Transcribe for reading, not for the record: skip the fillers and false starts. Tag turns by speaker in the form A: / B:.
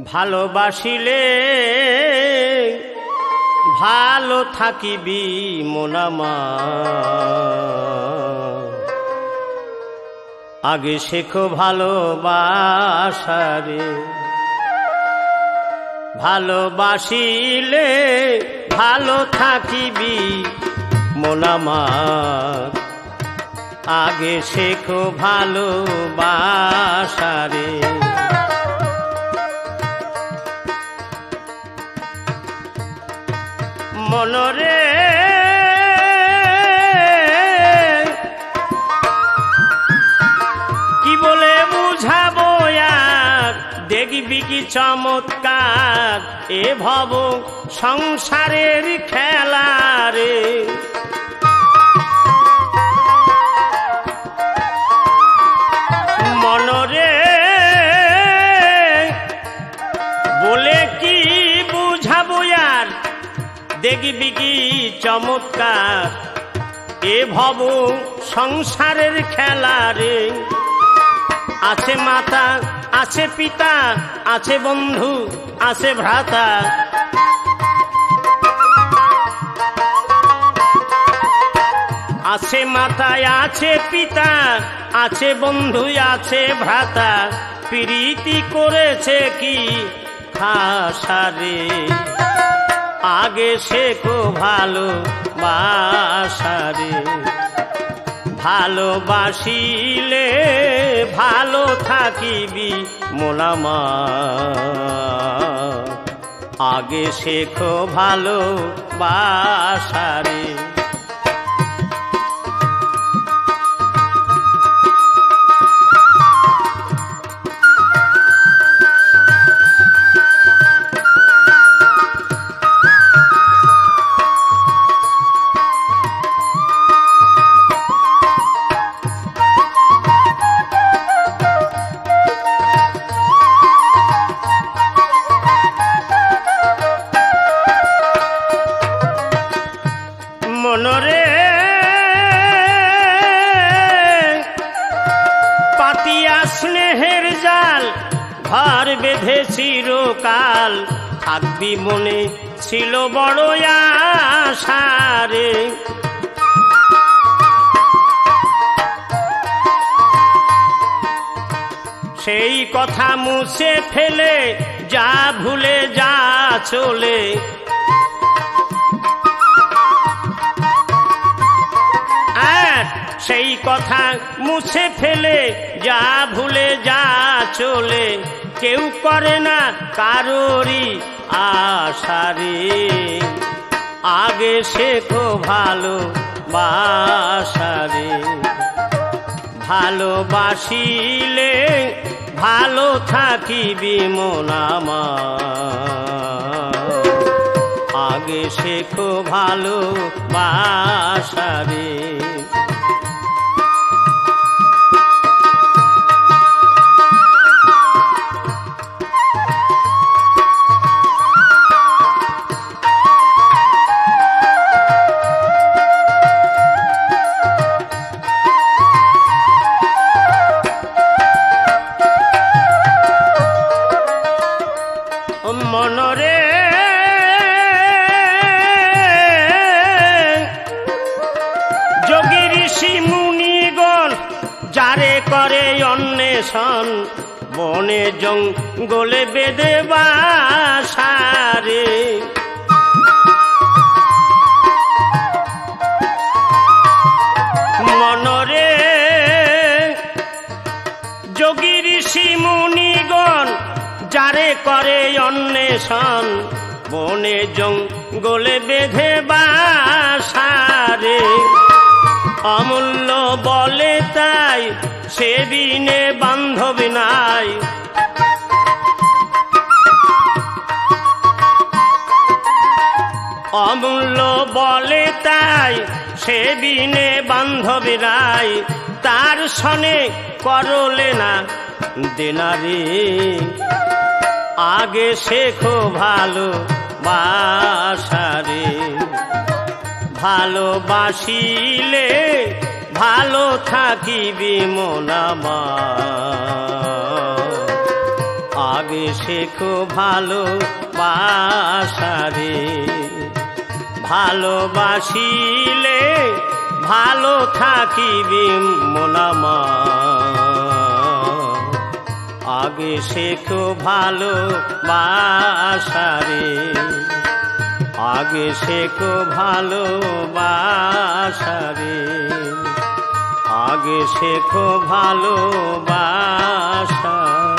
A: ভালোবাসিলে ভালো থাকিবি মন আমার, আগে শেখো ভালোবাসারে। ভালোবাসিলে ভালো থাকিবি মন আমার, আগে শেখো ভালোবাসারে। মনরে কি বলে বুঝাবো আর, দেখবি কি চমৎকার এ ভব সংসারের খেলা রে। মনরে বলে কি বুঝাবো আর, দেখবি কি চমৎকার এ ভব সংসারের খেলা রে। আছে মাতা, আছে পিতা, আছে বন্ধু, আছে ভ্রাতা, আছে মাতায়, আছে পিতা, আছে বন্ধু, আছে ভ্রাতা, প্রীতি করেছে কি খাসারে। আগে শেখো ভালোবাসারে। ভালোবাসিলে ভালো থাকিবি মন আমার, আগে শেখো ভালোবাসারে। মনরে পাতিয়া স্নেহের জাল, ঘর বেঁধে চিরকাল, থাকবি মনে ছিল বড় আশারে। সেই কথা মুছে ফেলে যা ভুলে যা চলে, সেই কথা মুছে ফেলে যা ভুলে যা চলে। কেউ করে না কারোরই আশারে। আগে শেখো ভালোবাসারে। ভালোবাসিলে ভালো থাকিবি মন আমার, আগে শেখো ভালোবাসারে। মনরে যোগী ঋষি মুনিগণ যারে করে অন্বেষণ, বনে জঙ্গলে বেঁধে বাসারে। মনরে যোগী ঋষি মুনিগণ যারে করে অন্বেষণ, বনে জঙ্গলে বেঁধে বাসারে। অমূল্য বলে তাই সেদিনে বান্ধব নাই, অমূল্য বলে তাই সেদিনে বান্ধব নাই। তার সনে করলে না দেনারে। আগে শেখো ভালোবাসারে। ভালোবাসিলে ভালো থাকিবি মন আমার, আগে শেখো ভালোবাসারে। ভালোবাসিলে ভালো থাকিবি মন আমার, আগে শেখো ভালোবাসারে। আগে শেখো ভালোবাসারে, আগে শেখো ভালোবাসা।